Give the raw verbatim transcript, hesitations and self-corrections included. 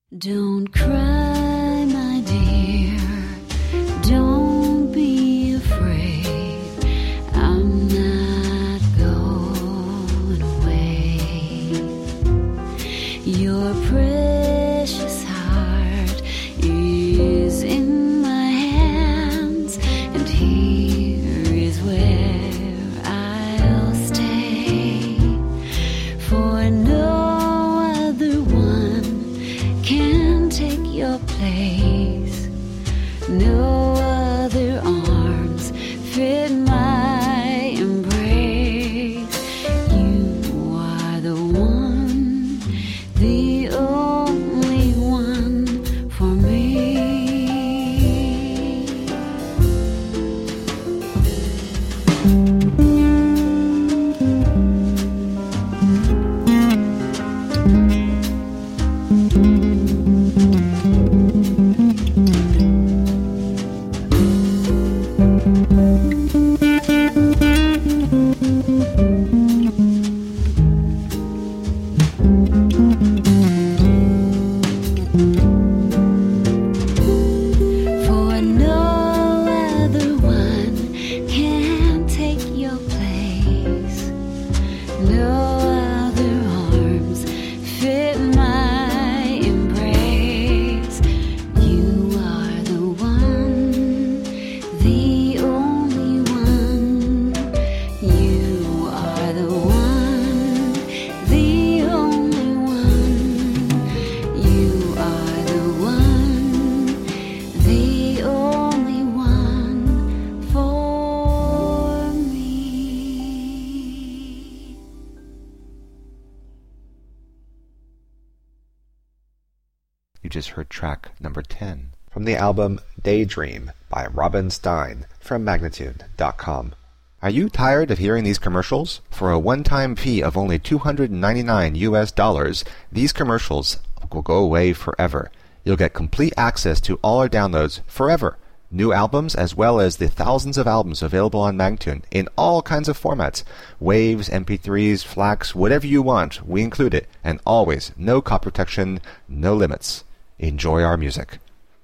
Don't cry, my dear. Don't be afraid. I'm not going away. Your precious heart is in my hands, and here is where I'll stay. For no other one can take your place. No other arms fit my embrace. You are the one, the only one for me. For no other one can take your place. No other arms fit my embrace. You are the one, the only one. You are the one, the only one. You are the one, the only one for me. You just heard track number ten from the album Daydream by Robin Stein from Magnitude dot com. Are you tired of hearing these commercials? For a one-time fee of only two hundred ninety-nine U S dollars, these commercials will go away forever. You'll get complete access to all our downloads forever. New albums as well as the thousands of albums available on Magnitude in all kinds of formats. Waves, M P threes, FLACs, whatever you want, we include it. And always, no copy protection, no limits. Enjoy our music.